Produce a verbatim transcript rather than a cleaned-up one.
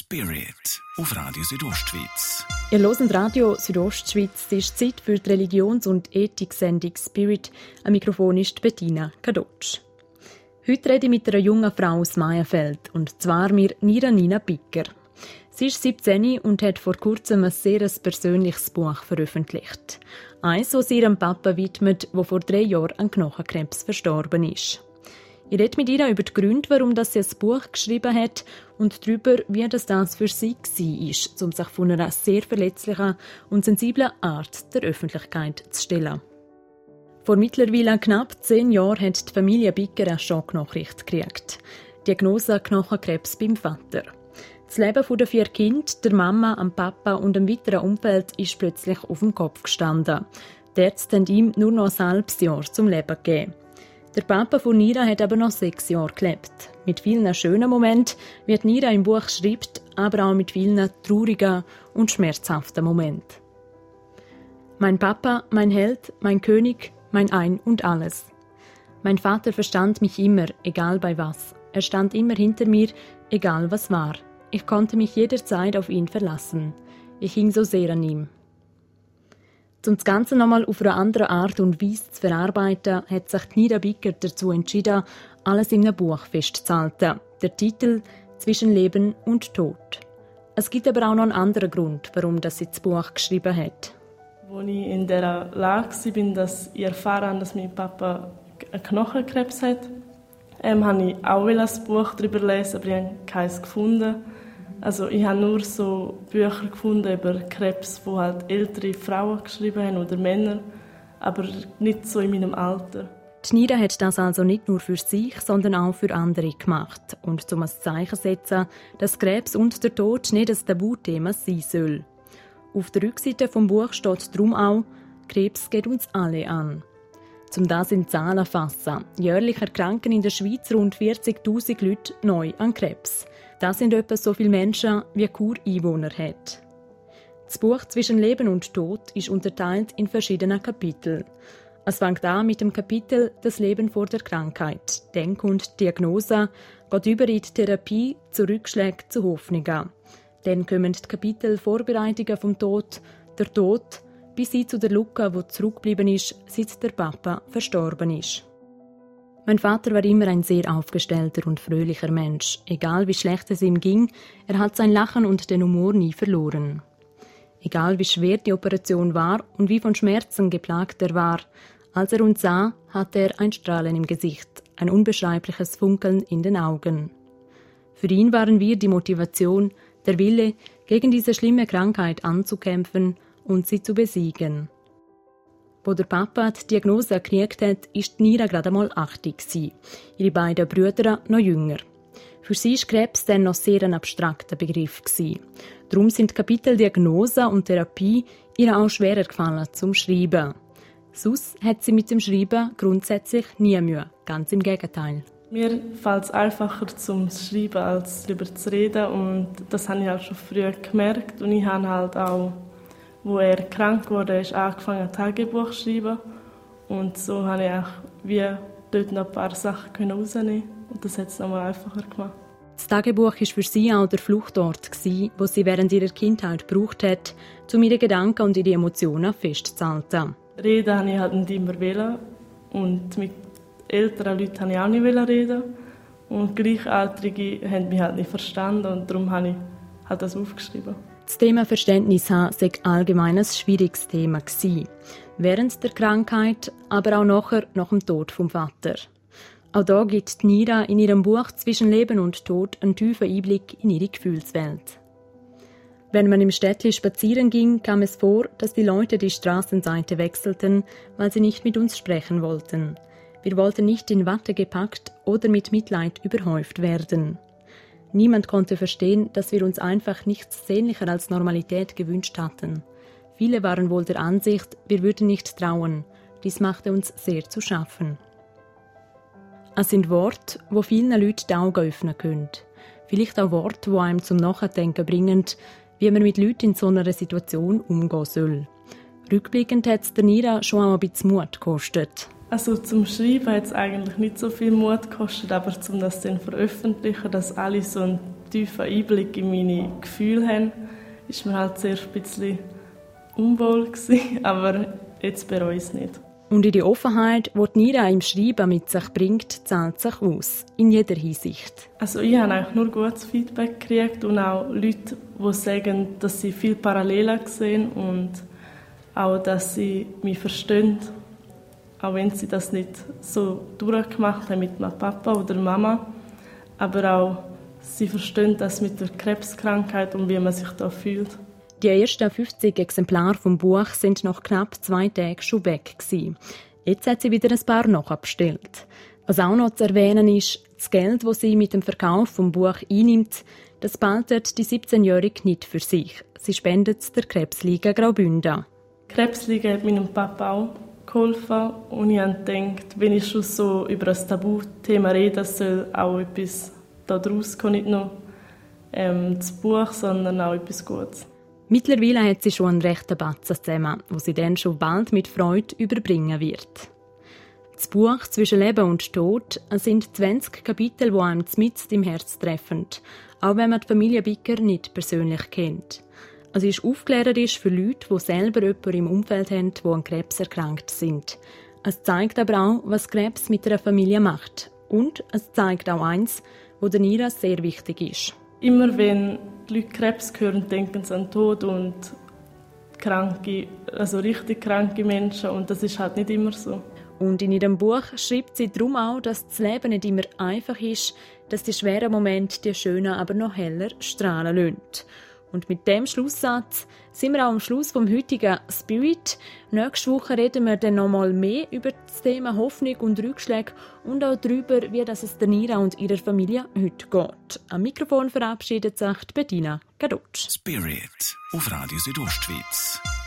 Spirit auf Radio Südostschweiz. Ihr hört Radio Südostschweiz. Es ist Zeit für die Religions- und Ethik-Sendung Spirit. Am Mikrofon ist Bettina Kadotsch. Heute rede ich mit einer jungen Frau aus Maienfeld, und zwar mit Nira Nina Bicker. Sie ist siebzehn und hat vor kurzem ein sehr persönliches Buch veröffentlicht. Eins, das sie ihrem Papa widmet, der vor drei Jahren an Knochenkrebs verstorben ist. Ich rede mit ihr über die Gründe, warum sie ein Buch geschrieben hat und darüber, wie das, das für sie war, um sich von einer sehr verletzlichen und sensiblen Art der Öffentlichkeit zu stellen. Vor mittlerweile knapp zehn Jahren hat die Familie Bicker eine Schocknachricht gekriegt. Diagnose Knochenkrebs beim Vater. Das Leben der vier Kinder, der Mama, dem Papa und dem weiteren Umfeld ist plötzlich auf dem Kopf gestanden. Die Ärzte haben ihm nur noch ein halbes Jahr zum Leben gegeben. Der Papa von Nira hat aber noch sechs Jahre gelebt. Mit vielen schönen Momenten, wie Nira im Buch schreibt, aber auch mit vielen traurigen und schmerzhaften Momenten. Mein Papa, mein Held, mein König, mein Ein und Alles. Mein Vater verstand mich immer, egal bei was. Er stand immer hinter mir, egal was war. Ich konnte mich jederzeit auf ihn verlassen. Ich hing so sehr an ihm. Um das Ganze nochmal auf eine andere Art und Weise zu verarbeiten, hat sich Nira Bicker dazu entschieden, alles in einem Buch festzuhalten. Der Titel «Zwischen Leben und Tod». Es gibt aber auch noch einen anderen Grund, warum sie das Buch geschrieben hat. Als ich in dieser Lage war, dass ich erfahren habe, dass mein Papa einen Knochenkrebs hat, ähm, habe ich auch ein Buch darüber lesen, aber ich habe keins gefunden. Also ich habe nur so Bücher gefunden über Krebs, die halt ältere Frauen geschrieben haben oder Männer, aber nicht so in meinem Alter. Die Nira hat das also nicht nur für sich, sondern auch für andere gemacht. Und um ein Zeichen zu setzen, dass Krebs und der Tod nicht ein Tabuthema sein soll. Auf der Rückseite des Buches steht darum auch, Krebs geht uns alle an. Um das in Zahlen zu fassen. Jährlich erkranken in der Schweiz rund vierzigtausend Leute neu an Krebs. Das sind etwa so viele Menschen, wie Chur Einwohner hat. Das Buch «Zwischen Leben und Tod» ist unterteilt in verschiedene Kapitel. Es fängt an mit dem Kapitel «Das Leben vor der Krankheit», dann kommt die Diagnose, geht über in die Therapie, zu Rückschlägen, zu Hoffnungen. Dann kommen die Kapitel «Vorbereitungen vom Tod», «Der Tod», bis hin zu der Luca, die zurückgeblieben ist, seit der Papa verstorben ist. Mein Vater war immer ein sehr aufgestellter und fröhlicher Mensch. Egal wie schlecht es ihm ging, er hat sein Lachen und den Humor nie verloren. Egal wie schwer die Operation war und wie von Schmerzen geplagt er war, als er uns sah, hatte er ein Strahlen im Gesicht, ein unbeschreibliches Funkeln in den Augen. Für ihn waren wir die Motivation, der Wille, gegen diese schlimme Krankheit anzukämpfen und sie zu besiegen. Wo der Papa die Diagnose gekriegt hat, war Nira gerade einmal achtzig. Ihre beiden Brüder noch jünger. Für sie war Krebs dann noch sehr ein abstrakter Begriff. Darum sind Kapitel Diagnose und Therapie ihr auch schwerer gefallen zum Schreiben. Sonst hat sie mit dem Schreiben grundsätzlich nie Mühe. Ganz im Gegenteil. Mir fällt es einfacher zum Schreiben als darüber zu reden. Und das habe ich halt schon früh gemerkt. Und ich habe halt auch, wo er krank wurde, ist angefangen, ein Tagebuch zu schreiben. Und so habe ich auch wie dort noch ein paar Sachen rausnehmen. Und das hat es nochmal einfacher gemacht. Das Tagebuch war für sie auch der Fluchtort, wo sie während ihrer Kindheit gebraucht hat, um ihre Gedanken und ihre Emotionen festzuhalten. Reden wollte ich halt nicht immer wollen. Und mit älteren Leuten wollte ich auch nicht reden. Und Gleichaltrige haben mich halt nicht verstanden. Und darum habe ich halt das aufgeschrieben. Das Thema Verständnis haben sei allgemein ein schwieriges Thema gewesen. Während der Krankheit, aber auch nachher, nach dem Tod vom Vater. Auch da gibt Nira in ihrem Buch «Zwischen Leben und Tod» einen tiefen Einblick in ihre Gefühlswelt. Wenn man im Städtchen spazieren ging, kam es vor, dass die Leute die Straßenseite wechselten, weil sie nicht mit uns sprechen wollten. Wir wollten nicht in Watte gepackt oder mit Mitleid überhäuft werden. Niemand konnte verstehen, dass wir uns einfach nichts sehnlicher als Normalität gewünscht hatten. Viele waren wohl der Ansicht, wir würden nicht trauen. Dies machte uns sehr zu schaffen. Es sind Worte, die vielen Leuten die Augen öffnen können. Vielleicht auch Worte, die einem zum Nachdenken bringen, wie man mit Leuten in so einer Situation umgehen soll. Rückblickend hat es der Nira schon auch ein bisschen Mut gekostet. Also zum Schreiben hat es eigentlich nicht so viel Mut gekostet, aber zum das dann veröffentlichen, dass alle so einen tiefen Einblick in meine Gefühle haben, ist mir halt sehr ein bisschen unwohl gewesen, aber jetzt bereue ich es nicht. Und in die Offenheit, die Nira im Schreiben mit sich bringt, zahlt sich aus. In jeder Hinsicht. Also ich habe eigentlich nur gutes Feedback gekriegt und auch Leute, die sagen, dass sie viele Parallelen sehen und auch, dass sie mich verstehen, auch wenn sie das nicht so durchgemacht haben mit meinem Papa oder Mama. Aber auch, sie verstehen das mit der Krebskrankheit und wie man sich da fühlt. Die ersten fünfzig Exemplare vom Buch sind nach knapp zwei Tagen schon weg gewesen. Jetzt hat sie wieder ein paar nachbestellt. Was auch noch zu erwähnen ist, das Geld, das sie mit dem Verkauf vom Buch einnimmt, das behaltet die siebzehnjährige nicht für sich. Sie spendet es der Krebsliga Graubünden. Die Krebsliga hat meinem Papa auch geholfen und ich habe gedacht, wenn ich schon so über ein Tabuthema rede, soll auch etwas daraus kommen, nicht nur ähm, das Buch, sondern auch etwas Gutes. Mittlerweile hat sie schon einen rechten Batzen zusammen, wo sie dann schon bald mit Freude überbringen wird. Das Buch «Zwischen Leben und Tod» sind zwanzig Kapitel, die einem mitten im Herz treffen, auch wenn man die Familie Bicker nicht persönlich kennt. Es ist aufklärerisch für Leute, die selber jemanden im Umfeld haben, die an Krebs erkrankt sind. Es zeigt aber auch, was Krebs mit einer Familie macht. Und es zeigt auch eins, was der Nira sehr wichtig ist. Immer wenn die Leute Krebs hören, denken sie an den Tod und kranke, also richtig kranke Menschen. Und das ist halt nicht immer so. Und in ihrem Buch schreibt sie darum auch, dass das Leben nicht immer einfach ist, dass die schweren Momente die schönen aber noch heller strahlen lassen. Und mit dem Schlusssatz sind wir auch am Schluss vom heutigen Spirit. Nächste Woche reden wir dann noch mal mehr über das Thema Hoffnung und Rückschläge und auch darüber, wie das es der Nira und ihrer Familie heute geht. Am Mikrofon verabschiedet sich Bettina Gadotsch. Spirit auf Radio Südostschweiz.